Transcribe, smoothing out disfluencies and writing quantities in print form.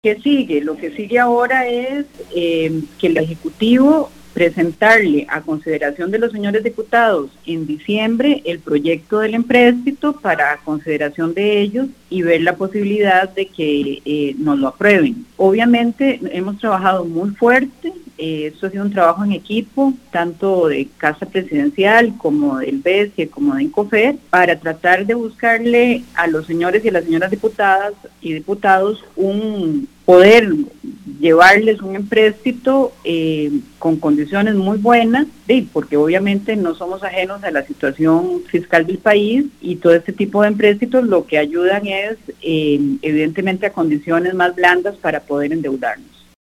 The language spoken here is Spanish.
¿Qué sigue? Lo que sigue ahora es que el Ejecutivo presentarle a consideración de los señores diputados en diciembre el proyecto del empréstito para consideración de ellos y ver la posibilidad de que nos lo aprueben. Obviamente hemos trabajado muy fuerte, esto ha sido un trabajo en equipo, tanto de Casa Presidencial como del BESIE, como de INCOFER, para tratar de buscarle a los señores y a las señoras diputadas y diputados poder llevarles un empréstito con condiciones muy buenas, porque obviamente no somos ajenos a la situación fiscal del país y todo este tipo de empréstitos lo que ayudan es evidentemente a condiciones más blandas para poder endeudarnos.